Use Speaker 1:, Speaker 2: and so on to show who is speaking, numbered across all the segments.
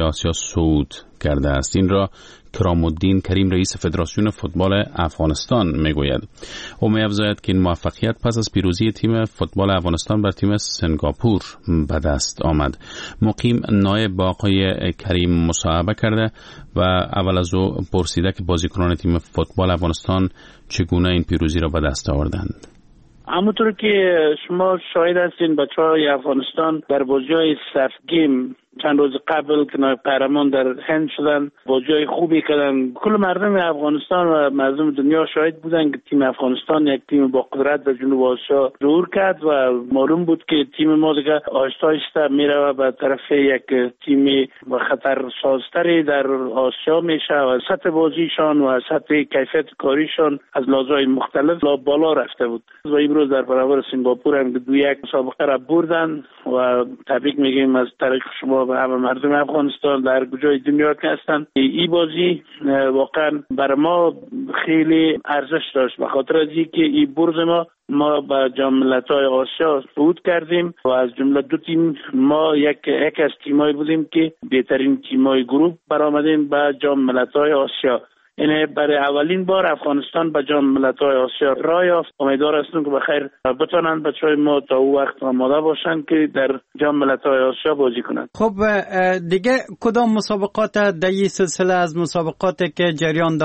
Speaker 1: آسیا صعود کرده است. این را کرام الدین کریم رئیس فدراسیون فوتبال افغانستان میگوید. او می‌افزاید که این موفقیت پس از پیروزی تیم فوتبال افغانستان بر تیم سنگاپور به دست آمد. مقیم نایب با آقای کریم مصاحبه کرده و اول از او پرسیده که بازیکنان تیم فوتبال افغانستان چگونه این پیروزی را به دست آوردند.
Speaker 2: همونطور که شما شاهد هستین، بچه‌های افغانستان در بازی‌های صف گیم چند روز قبل که نایب قهرمان در هند شدن، بازی‌های خوبی کردن. کل مردم افغانستان و مردم دنیا شاهد بودن که تیم افغانستان یک تیم با قدرت در جنوب آسیا ظهور کرد و معلوم بود که تیم ما دیگه آهسته آهسته میره به طرف یک تیم با خطرسازتری در آسیا میشه و سطح بازیشان و سطح کیفیت کاریشان از لحاظهای مختلف بالا رفته بود و امروز در برابر سنگاپور هم 2-1 مسابقه را بردن و تبریک میگیم از طریق شما به همه مردم افغانستان در کجای دنیا که هستن. این بازی واقعا برای ما خیلی ارزش داشت به خاطر از اینکه این برد ما به جام ملت‌های آسیا صعود کردیم و از جمله دو تیم ما یک از تیمایی بودیم که بهترین تیمای گروه برآمدیم به جام ملت‌های آسیا. یعنی برای اولین بار افغانستان به جام ملت‌های آسیا راه یافت. امیدوار هستم که بخیر بتونن بچه‌های ما تا اون وقت آماده باشن که در جام ملت‌های آسیا بازی کنند.
Speaker 3: خب دیگه کدام مسابقات در این سلسله از مسابقاتی که جریان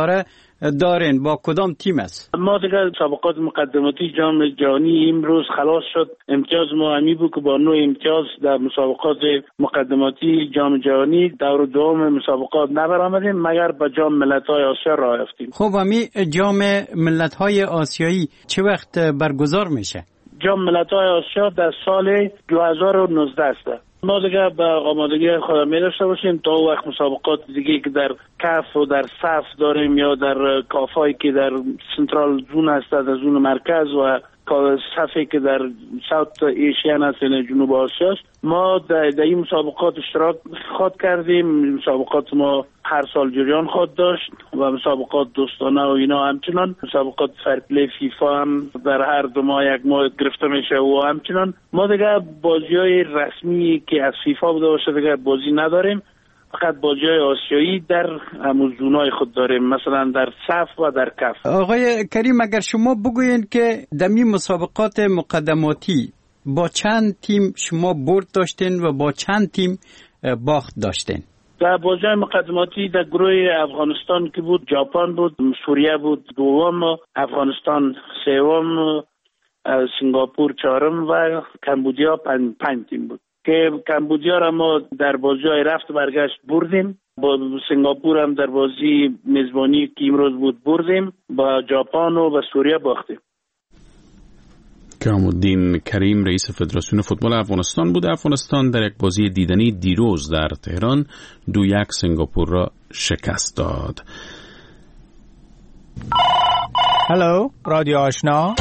Speaker 3: دارین با کدام تیم است؟
Speaker 2: ما دیگه مسابقات مقدماتی جام جهانی امروز خلاص شد. امتیاز ما همی بود که با 9 امتیاز در مسابقات مقدماتی جام جهانی دور دوم مسابقات نبرآمدیم مگر به جام ملت‌های آسیا راه یافتیم.
Speaker 3: خب همی جام ملت‌های آسیایی چه وقت برگزار میشه؟
Speaker 2: جام ملت‌های آسیا در سال 2019 است. ما دیگه به آمادگی خود می داشته باشیم تا وقت مسابقات دیگه که در کف و در صف داریم یا در کافایی که در سنترال زون هست، در زون مرکز و صفی که در ساوت ایشیان هست، یعنی جنوب آسیا، ما در این مسابقات اشتراک خواهد کردیم. مسابقات ما هر سال جریان خواهد داشت و مسابقات دوستانه و اینا همچنان. مسابقات فرپلی فیفا هم در هر 2 ماه 1 ماه گرفته میشه و همچنان. ما دیگه بازی‌های رسمی که از فیفا بوده باشه دیگه بازی نداریم، فقط بازی‌های آسیایی در زونای خود داریم، مثلا در صف و در کف.
Speaker 3: آقای کریم اگر شما بگوین که در این مسابقات مقدماتی با چند تیم شما برد داشتین و با چند تیم باخت داشتین؟
Speaker 2: در بازی‌های مقدماتی در گروه افغانستان که بود، ژاپن بود، سوریه بود دوم، افغانستان سوم، سنگاپور چهارم و کمبودیا 5 تیم بود که کمبودیا را ما در بازی‌های رفت برگشت بردیم. با سنگاپور هم در بازی میزبانی که امروز بود بردیم. با ژاپن و با سوریه باختیم.
Speaker 1: کرام الدین کریم رئیس فدراسیون فوتبال افغانستان بود. افغانستان در یک بازی دیدنی دیروز در تهران 2-1 سنگاپور را شکست داد.
Speaker 4: هلو رادیو آشنا،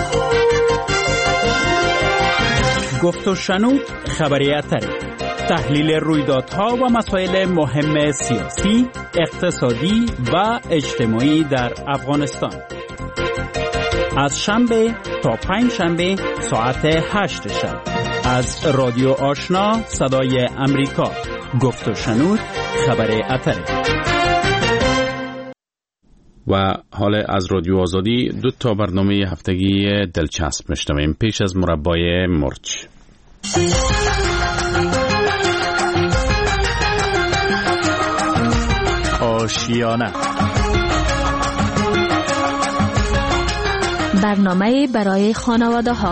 Speaker 4: گفت و شنود خبریت تحلیل رویدادها و مسائل مهم سیاسی، اقتصادی و اجتماعی در افغانستان از شنبه تا 5 شنبه ساعت 8 شب از رادیو آشنا صدای امریکا. گفت و شنود خبر اتره.
Speaker 1: و حال از رادیو آزادی 2 برنامه هفتگی دلچسب میشنویم پیش از مربای مرچ.
Speaker 4: آشیانه،
Speaker 5: برنامه برای خانواده ها.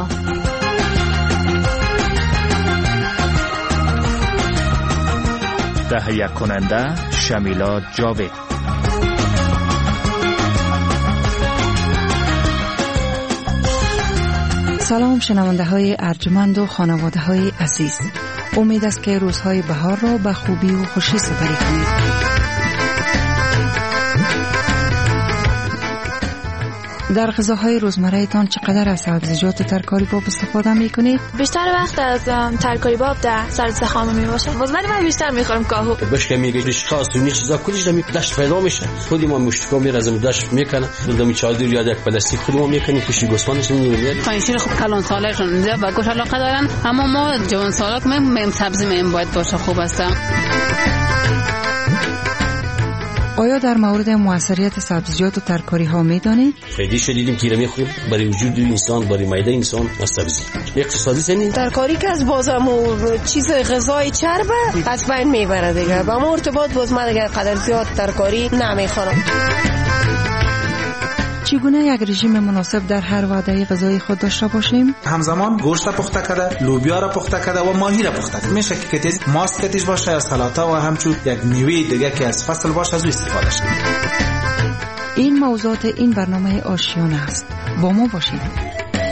Speaker 4: تهیه کننده شمیلا جاوید.
Speaker 6: سلام شنونده های ارجمند و خانواده های عزیز، امید است که روزهای بهار را به خوبی و خوشی سپری کنید. در غذاهای روزمره تان چقدر از سبزیجات ترکاری باب استفاده میکنید؟
Speaker 7: بیشتر وقت از ترکاری باب در سرد خامه میباشه. ولی من بیشتر میخورم کاهو.
Speaker 8: بشکه میگه ریشخاص و چیزا کلیش نمی داشت پیدا میشه. خودی ما مشتکو میرزم داشت میکنه. دمی چادر یا یک پلاستیک خودی ما میکنیم کشی گوسفندش میمیره.
Speaker 9: خانشین خوب کلان سالشون و گوش علاقه دارن، اما ما جوان سالک میم سبزی میم باید باشه خوب است.
Speaker 6: آیا در مورد موثریت سبزیجات و ترکاری ها می دانید؟
Speaker 8: فایده شدیدیم که میخوریم برای وجود انسان، برای معده انسان از سبزی. اقتصادی سنی
Speaker 10: ترکاری که از بازم چیز غذای چربه از بین میبره دیگه. با ما ارتباط باز من دیگه قدر زیاد ترکاری نمیخورم.
Speaker 6: چگونه یک رژیم مناسب در هر وعده غذایی خود داشته باشیم؟
Speaker 11: همزمان گوشت را پخته کرده، لوبیا را پخته کرده و ماهی را پخته کرده. میشه که کتیز ماست کتیش باشه یا سلاطه و همچون یک میوه دیگه که از فصل باشه از او استفاده شه.
Speaker 6: این موضوعات این برنامه آشیانه است. با ما باشید.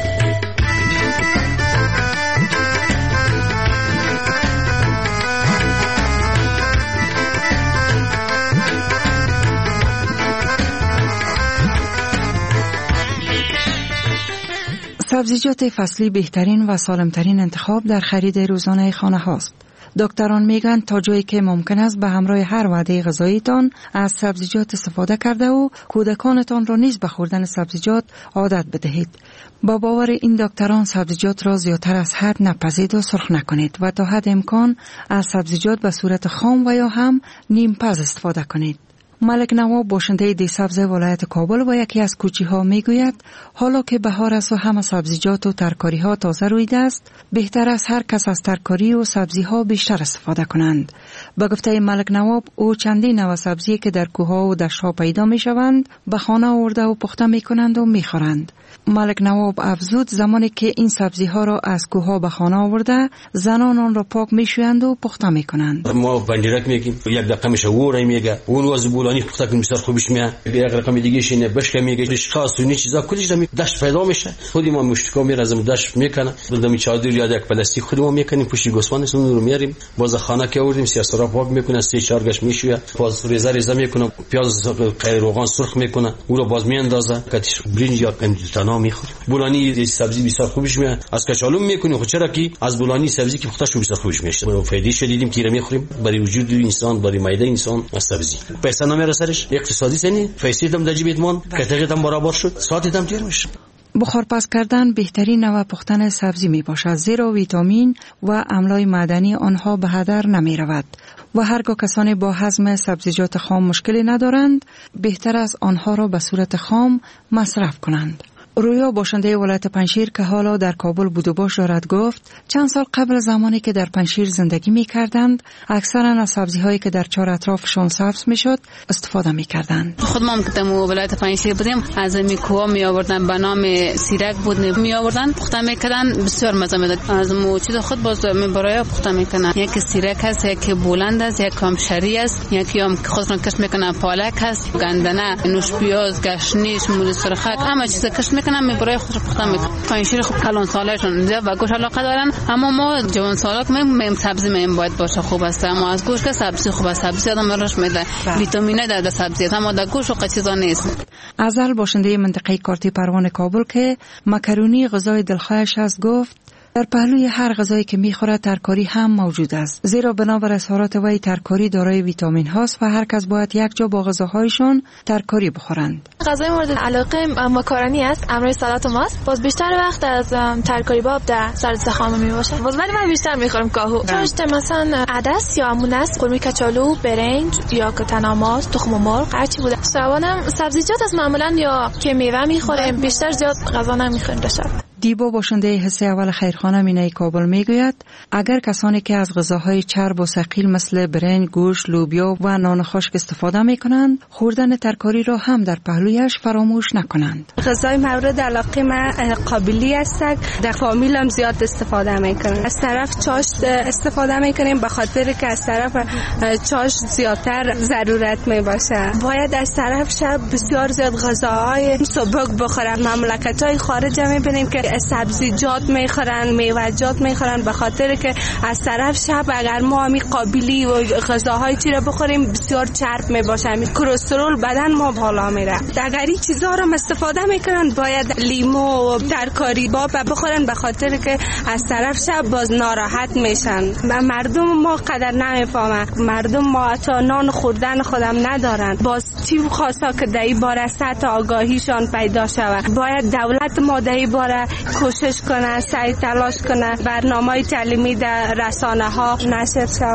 Speaker 6: سبزیجات فصلی بهترین و سالمترین انتخاب در خرید روزانه خانه هاست. دکتران میگن تا جایی که ممکن است به همراه هر وعده غذاییتان از سبزیجات استفاده کرده و کودکانتان را نیز به خوردن سبزیجات عادت بدهید. با باور این دکتران سبزیجات را زیادتر از حد نپزید و سرخ نکنید و تا حد امکان از سبزیجات به صورت خام و یا هم نیم پز استفاده کنید. ملک نواب باشنده دیسبز ولایت کابل و یکی از کوچی‌ها میگوید حالا که بهار است و همه سبزیجات و ترکاری‌ها تازه رویده است، بهتر است هر کس از ترکاری و سبزی‌ها بیشتر استفاده کنند. به گفته ملک نواب او چندین نوع سبزی که در کوه‌ها و دشت‌ها پیدا می‌شوند به خانه آورده و پخته می‌کنند و می‌خورند. ملک نواب افزود زمانی که این سبزی‌ها را از کوه‌ها به خانه آورده زنان آن را پاک می‌شویند و پخته می‌کنند.
Speaker 8: ما بندرک میگیم یک دقیقه میشه وره میگه اون از بولانی پخته کنیم بسیار خوبش میاد. یک رقم دیگه شینه بشک میگه اشخاص و چیزا کلیش دم دشت پیدا میشه. خودی ما مشتکا میرزم دشت میکنه دم چادر یا یک پلاستیک خودی ما میکنیم پوشی گوسفندش اون رو میاریم باز خانه که آوردیم سیاسرا پاک میکنه 3-4 گش میشویه باز ریزه میکنه پیاز قیر روغن سرخ میکنه او رو باز میاندازه کاتش برنج یا قندیلتانا میخوریم. بولانی سبزی بسیار خوبش میاد از کچالو میکنیم خود چرا که از بولانی سبزی که پخته شو بسیار خوبش میشه. فایده شدیدیم که میخوریم برای وجود انسان برای معده انسان از سبزی. پیسه نمیرسرش اقتصادی سنی فیسیدم در جیب ادمان کتغیدم برابر شد ساعتیدم تیر میشه.
Speaker 6: بخارپز کردن بهترین نوع پختن سبزی می باشد زیرا ویتامین و املاح معدنی آنها به هدر نمی رود و هرگاه کسانی با هضم سبزیجات خام مشکلی ندارند بهتر است آنها را به صورت خام مصرف کنند. رویا باشنده ولایت پنجشیر که حالا در کابل بود و باش دارد گفت چند سال قبل زمانی که در پنجشیر زندگی می کردند اکثرا از سبزی هایی که در چهار اطرافشان سبز می شد استفاده می کردند.
Speaker 9: خود ما که در ولایت پنجشیر بودیم از میکوها می آوردن به نام سیرک بود می آوردن پخته می کردن بسیار مزه می داد. از موچید خود باز می برای پخته می کنن. یکی سیرک است یکی بلند است یکی هم شری است یکی هم خود را کش می کنن پالک است گندنه نوش پیاز گشنیش مولی سرخک همه چیز کش کنم می برای خود پخته میکنم. پنجشیر خوب کلان سالشون زیاد و گوشت علاقه دارن اما ما جوان سالک میم سبزی میم باید باشه خوب است اما از گوشت که سبزی خوب است سبزی آدم روش میده ویتامین در سبزی اما در گوشت و چیزا نیست.
Speaker 6: ازل باشنده منطقه کارتی پروان کابل که مکرونی غذای دلخواهش است گفت در پهلوی هر غذایی که میخورد ترکاری هم موجود است زیرا بنابر اظهارات وی ترکاری دارای ویتامین هاست و هر کس باید یک جا با غذاهایشان ترکاری بخورند.
Speaker 7: غذای مورد علاقه ماکارونی است امروی سالات و ماست باز بیشتر وقت از ترکاری باب در سرد خام میباشه باز ولی من بیشتر میخورم کاهو چاشت مثلا عدس یا امون است قرمه کچالو برنج یا کتناماس تخم مرغ هرچی بوده. شبانم سبزیجات از معمولا یا که میوه میخوریم بیشتر زیاد غذا نمیخوریم در شب.
Speaker 6: دیبا باشنده حصه اول خیرخانه مینای کابل میگوید اگر کسانی که از غذاهای چرب و ثقیل مثل برنج، گوشت، لوبیا و نان خشک استفاده میکنند خوردن ترکاری را هم در پهلویش فراموش نکنند.
Speaker 12: غذای مورد علاقه من قابلی است در فامیلم زیاد استفاده میکنم. از طرف چاشت استفاده میکنیم به خاطر که از طرف چاشت زیادتر ضرورت میباشه. باید از طرف شب بسیار زیاد غذاهای سبک بخورن. مملکت‌های خارج میبینیم که سبزیجات میخورن میوه‌جات میخورن به خاطر که از طرف شب اگر ما همی قابلی و غذاهای چی را بخوریم بسیار چرب میباشه کلسترول بدن ما بالا میره. اگر این چیزا رو استفاده میکنن باید لیمو و ترکاری باب بخورن به خاطر که از طرف شب باز ناراحت میشن. مردم ما قدر نمیفهمن. مردم ما تا نان خوردن خودم ندارن. باز چی خواستا که در این باره سطح آگاهیشان پیدا شود. باید دولت ما در این باره کوشش کنه سعی تلاش کنه برنامه‌های تعلیمی در رسانه ها نشر شود.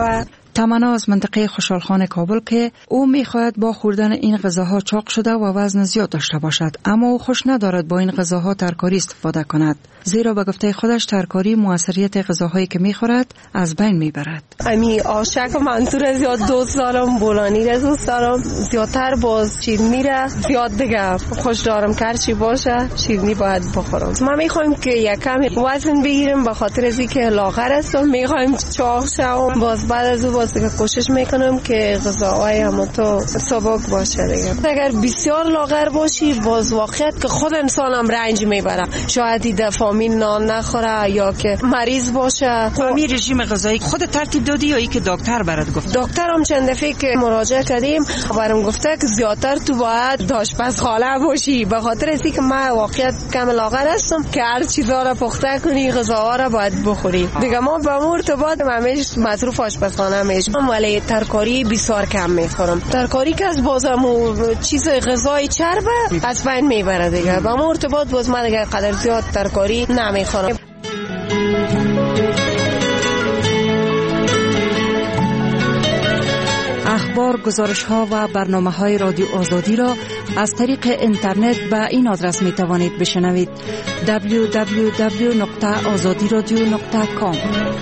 Speaker 6: تمنا از منطقه خوشحالخان کابل که او می‌خواهد با خوردن این غذاها چاق شده و وزن زیاد داشته باشد، اما او خوش ندارد با این غذاها ترکاری استفاده کند، زیرا به گفته خودش ترکاری موثریت غذاهایی که می‌خورد از بین میبرد.
Speaker 10: امی آشک منطور زیاد دوست دارم، بولانی را دوست دارم، زیادتر باز شیرینی را زیاد دیگه خوش دارم، کرچی باشه شیرینی باید بخورم. ما می‌خوایم که یک کم وزن بگیریم به خاطر از اینکه لاغر هستم، می‌خوایم چاق شوم، باز بعد از اون باز دیگه کوشش میکنم که غذاهای هم تو سبک باشه دیگه. اگر بسیار لاغر باشی باز واقعیت که خود انسانم رنج میبره، شاید این فامیل نان نخوره یا که مریض باشه.
Speaker 6: می رژیم غذایی خود ترتیب دادی یا ای که دکتر برات گفت؟
Speaker 10: دکترم چند دفعه که مراجعه کردیم برام گفته که زیادتر تو باید آشپزخانه باشی، به خاطر از اینکه من واقعیت کم لاغر هستم که هر چیزا را پخته کنی، غذاها را باید بخوری دیگه. ما به مرتبط همیش مصروف آشپزخانه میشم، ولی ترکاری بسیار کم میخورم. ترکاری که از بازم چیز غذای چربه از بین میبره دیگه. به مرتبط باز من دیگه قدر زیاد ترکاری نمیخورم.
Speaker 6: اخبار، گزارش‌ها و برنامه‌های رادیو آزادی را از طریق اینترنت به این آدرس می‌توانید بشنوید: www.azadiradio.com.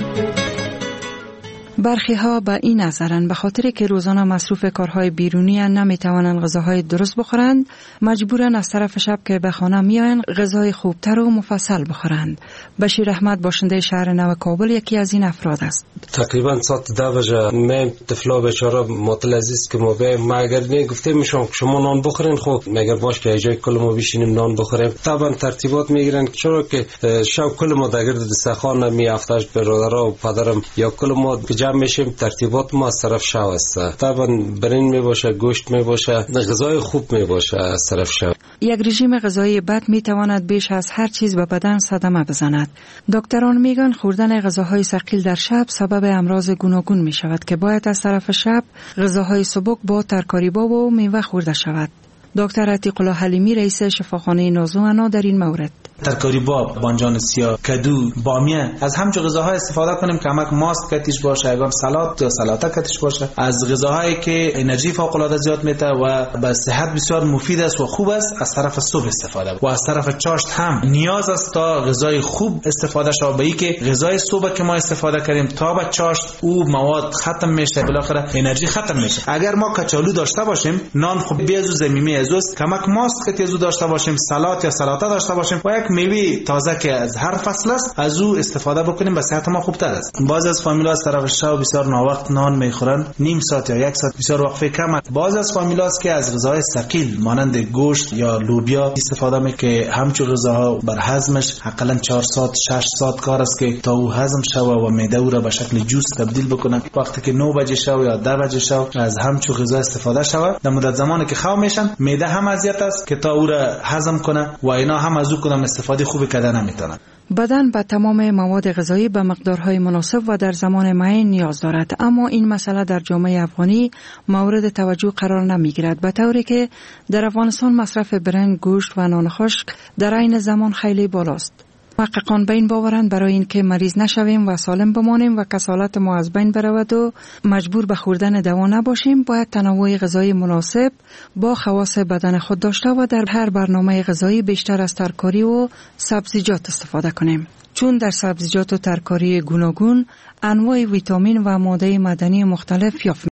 Speaker 6: برخی ها به این نظرند به خاطر که روزانه مصروف کارهای بیرونی نمیتوانند غذاهای درست بخورند، مجبورند از طرف شب که به خانه میآیند غذای خوبتر و مفصل بخورند. بشیر احمد باشنده شهر نو کابل یکی از این افراد است.
Speaker 13: تقریبا ساعت 10 بجه من طفلا بیچاره معطل عزیز که ما بیایم، ما اگر نه گفتیم شما نان بخورین، خب مگر باش که جای کل ما بشینیم نان بخوریم. طبعا ترتیبات میگیرن چرا که شب کل ما در گرد دسترخوان می افتاش برادرها و پدرم یا کل ما جمع میشیم، ترتیبات ما از طرف شب است. طبعا برنج می باشه، گوشت می باشه، غذای خوب می باشه از طرف شب.
Speaker 6: یک رژیم غذایی بد می تواند بیش از هر چیز به بدن صدمه بزند. دکتران میگن خوردن غذاهای ثقیل در شب سبب امراض گوناگون می شود که باید از طرف شب غذاهای سبک با ترکاری باب و میوه خورده شود. دکتر عتیق الله حلیمی رئیس شفاخانه نازوانا در این مورد:
Speaker 11: ترکاری باب، بانجان سیاه، کدو، بامیه، از همچون غذاهای استفاده کنیم که همک ماست کتیش باشه، اگر سالاد یا سلاته کتیش باشه. از غذاهایی که انرژی فوق العاده زیاد میده و به صحت بسیار مفید است و خوب است، از طرف صبح استفاده و از طرف چاشت هم نیاز است تا غذای خوب استفاده شود. به اینکه غذای صبح که ما استفاده کردیم تا به چاشت او مواد ختم میشه، بالاخره انرژی ختم میشه. اگر ما کچالو داشته باشیم، نان خوب بیازو زمینی ازوست، کمک ماست که تیزو داشته باشیم، سالاد یا سلاته داشته باشیم و یک میوه تازه که از هر فصل است از او استفاده بکنیم، به صحت ما خوبتر است. بعض از فامیلا از طرف شب بسیار ناوقت نان میخورن، نیم ساعت یا یک ساعت بسیار وقفه کم. بعض از فامیلا است که از غذاهای ثقیل مانند گوشت یا لوبیا استفاده میکنه که همچون غذاها بر هضمش حداقل 4 ساعت 6 ساعت کار است که تا او هضم شوه و معده او را به شکل جوس تبدیل بکنه. وقتی که 9 بجه شو یا 10 بجه شو از همچون غذا استفاده شوه، در مدت زمانی که خو میشن معده هم اذیت است که تا او را هضم کنه و اینا هم از او کدام استفاده خوبی کردن نمیتونن.
Speaker 6: بدن به تمام مواد غذایی به مقدارهای مناسب و در زمان معین نیاز دارد، اما این مسئله در جامعه افغانی مورد توجه قرار نمیگیرد، به طوری که در افغانستان مصرف برنج، گوشت و نان خشک در عین زمان خیلی بالاست. محققان به این باورند برای اینکه مریض نشویم و سالم بمانیم و کسالت ما از بین برود و مجبور به خوردن دوا نباشیم، باید تنوع غذایی مناسب با خواص بدن خود داشته و در هر برنامه غذایی بیشتر از ترکاری و سبزیجات استفاده کنیم، چون در سبزیجات و ترکاری گوناگون انواع ویتامین و ماده معدنی مختلف یافت